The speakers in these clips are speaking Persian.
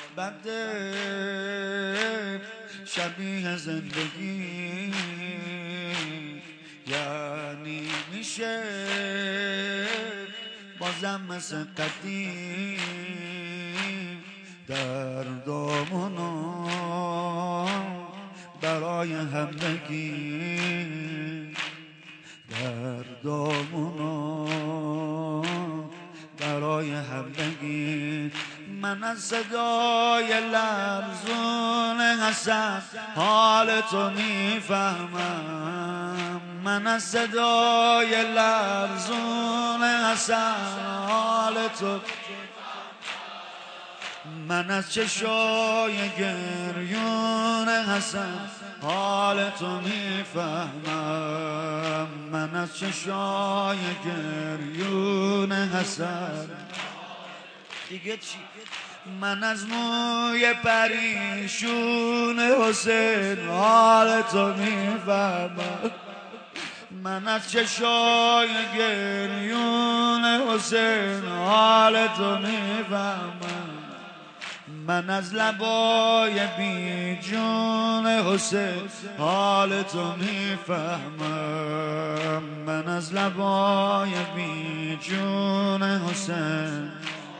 بده شبیه زندگی یعنی میشه بازم مثل قدیم دردامونو برای هم بگیم دردامونو برای هم بگیم من از صدای لرزون حسن حال تو میفهمم من از صدای لرزون حسن حال تو من از چشای گریون حسن حال تو میفهمم من از چشای گریون حسن دیگه چی؟ من از موی پریشون حسین حال تو میفهمم من از چشای گریون حسین حال تو میفهمم من از لبای بی جون حسین حال تو میفهمم من از لبای بی جون حسین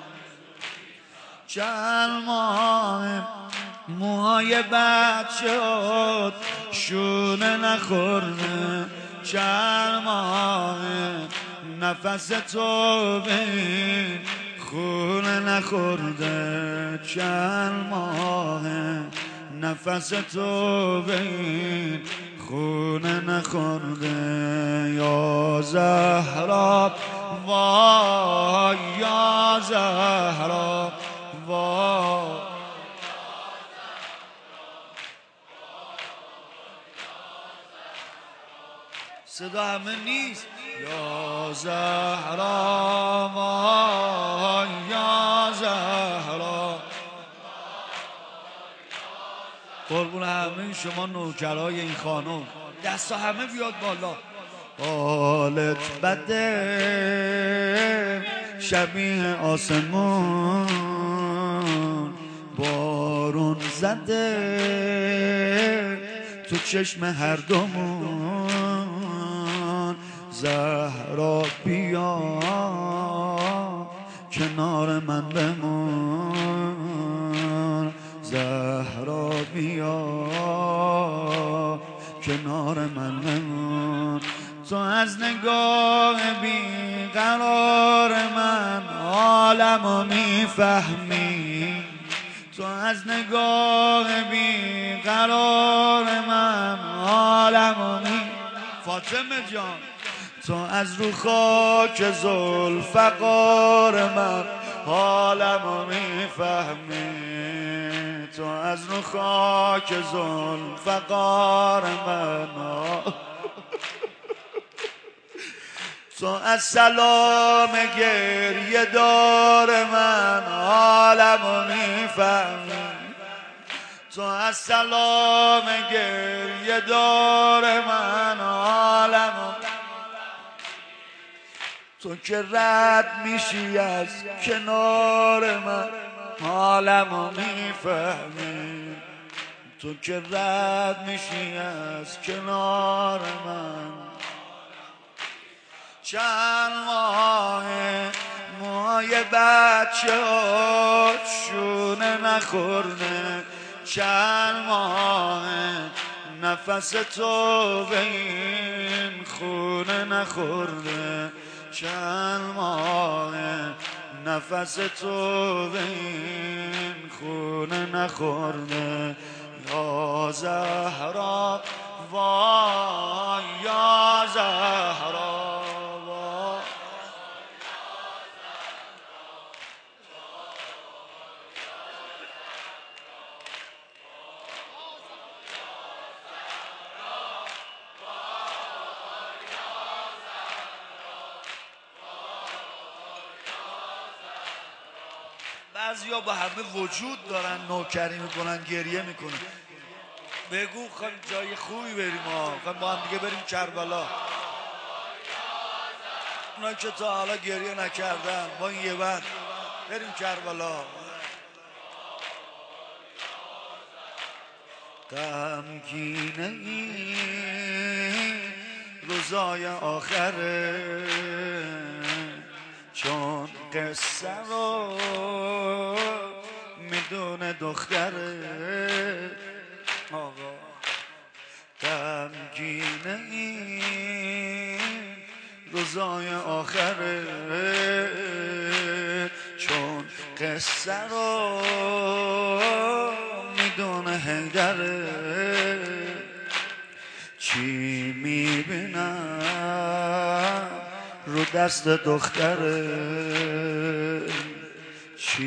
چند ماه موهای بچه‌ات شونه نخورده چند ماه نفس تو بین خونه نخورده چند ماه نفس تو بین خونه نخورده یا زهرا وای یا زهرا وای صدا همه نیست یا زهرا وای یا زهرا قربون همه شما نوکرای این خانم دستا همه بیاد بالا حالت بده شبیه آسمون بارون زده تو چشم هر دومون زهرا بیا کنار من بمون زهرا بیا کنار من بمون تو از نگاه بیقرار من عالمو میفهمی تو از نگاه بیقرار من عالمو میفهمی فاطمه جان تو از رو خاک ذوالفقار من حالمو میفهمی تو از رو خاک ذوالفقار من تو از سلام گریه دار من حالمو میفهمی تو از سلام گریه دار من حالمو تو که رد میشی از کنار من حالمو میفهمی تو که رد میشی از کنار من چند ماه موهای بچه‌ات شونه نخورده چند ماه نفس تو به این خونه نخورده چند ماه نفس تو به این خونه نخورده یا زهرا وای یا زهرا وای بعضیا با همه وجود دارن نوکری میکنن گریه میکنن بگو خواهیم جای خوبی بریم خواهیم با هم دیگه بریم کربلا اونا که تا حالا گریه نکردن با این یه بند بریم کربلا غمگینه این روزای آخره چون قصه رو میدونه دختره آقا غمگینه این روزای آخره چون قصه رو میدونه حیدره چی میبینم رو دست دختره چی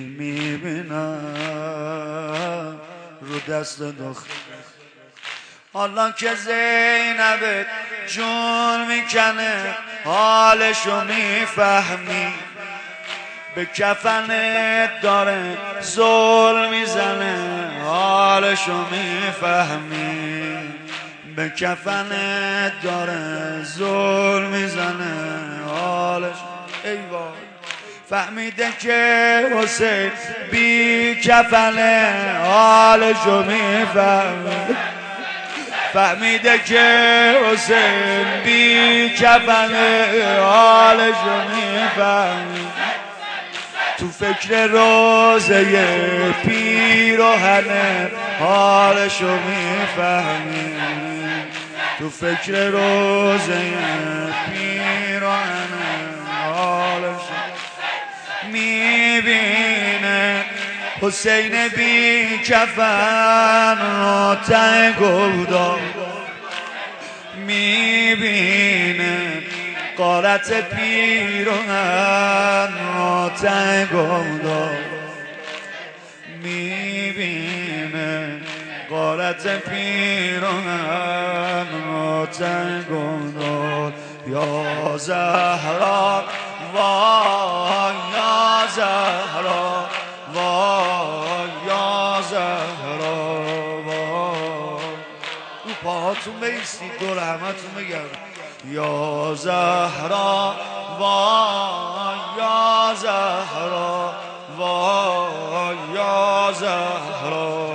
میبینم رو دست دختره حالا که زینب جون میکنه حالشو میفهمی به کفنت داره زل میزنه حالشو میفهمی به کفنت داره زل میزنه حالش ای وای فهمیده که حسین بی کفنه حالشو میفهمی فهمیده که حسین بی کفنه حالشو میفهمی تو فکر روزه پیراهنه حالشو میفهمی تو فکر روزه پیراهنه حالشو میبینه حسین بی کفن رو ته گودار میبینه غارت پیراهن رو ته گودار میبینه غارت پیراهن رو ته گودار یا زهرا وای یا زهرا وای یا زهرا وای رو پاهاتون بیستید دور همتون بگردید یا زهرا وای یا زهرا وای یا زهرا